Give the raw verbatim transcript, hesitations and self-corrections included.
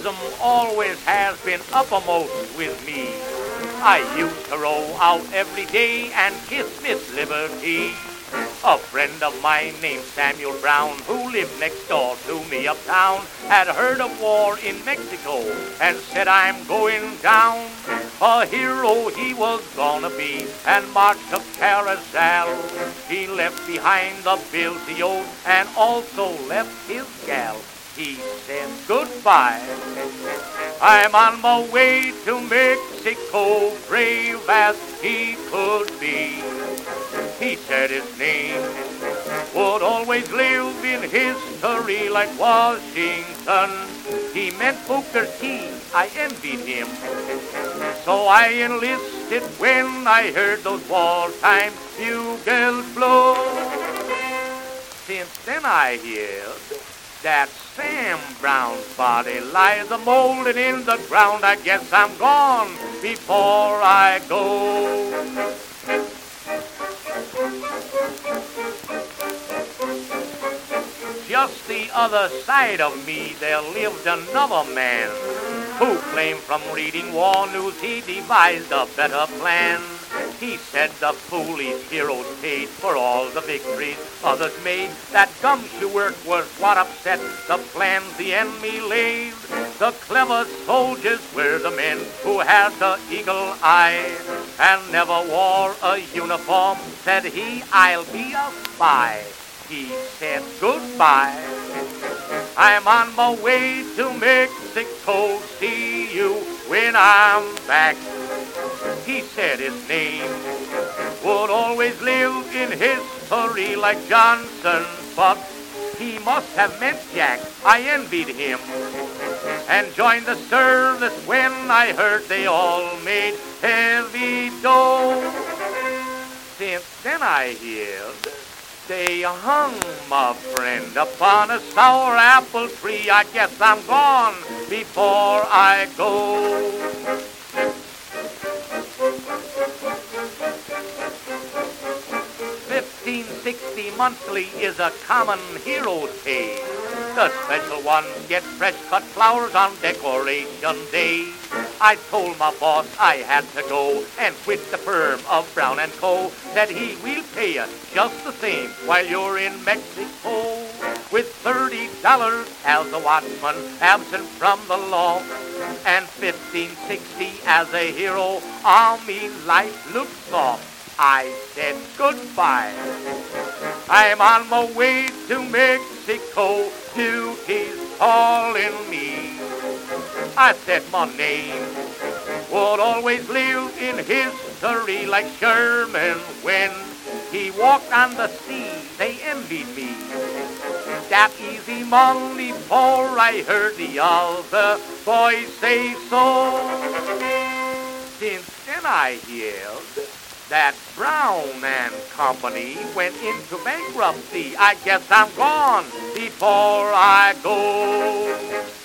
patriotism always has been uppermost with me. I used to row out every day and kiss Miss Liberty. A friend of mine named Samuel Brown, who lived next door to me uptown, had heard of war in Mexico and said, I'm going down. A hero he was gonna be and marched to Carousel. He left behind the bills he owed and also left his gal. He said goodbye. I'm on my way to Mexico, brave as he could be. He said his name would always live in history like Washington. He meant Booker T. I envied him. So I enlisted when I heard those wartime bugles blow. Since then I heard that Sam Brown's body lies a molded in the ground. I guess I'm gone before I go. Just the other side of me there lived another man who claimed from reading war news he devised a better plan. He said the foolish heroes paid for all the victories others made. That gumshoe work was what upset the plans the enemy laid. The clever soldiers were the men who had the eagle eye and never wore a uniform. Said he, I'll be a spy. He said goodbye. I'm on my way to Mexico. See you when I'm back. He said his name would always live in history like Johnson, but he must have meant Jack. I envied him and joined the service when I heard they all made heavy dough. Since then I heard they hung my friend upon a sour apple tree. I guess I'm gone before I go. fifteen sixty monthly is a common hero's pay. The special ones get fresh cut flowers on Decoration Day. I told my boss I had to go and quit the firm of Brown and Co. Said he will pay you just the same while you're in Mexico. With thirty dollars as a watchman absent from the law and fifteen sixty as a hero, army life looks soft. I said goodbye. I'm on my way to Mexico. Duty's calling me. I said my name would always live in history like Sherman. When he walked on the sea, they envied me. That easy money before I heard the other boys say so. Since then I heard that Brown and Company went into bankruptcy. I guess I'm gone before I go.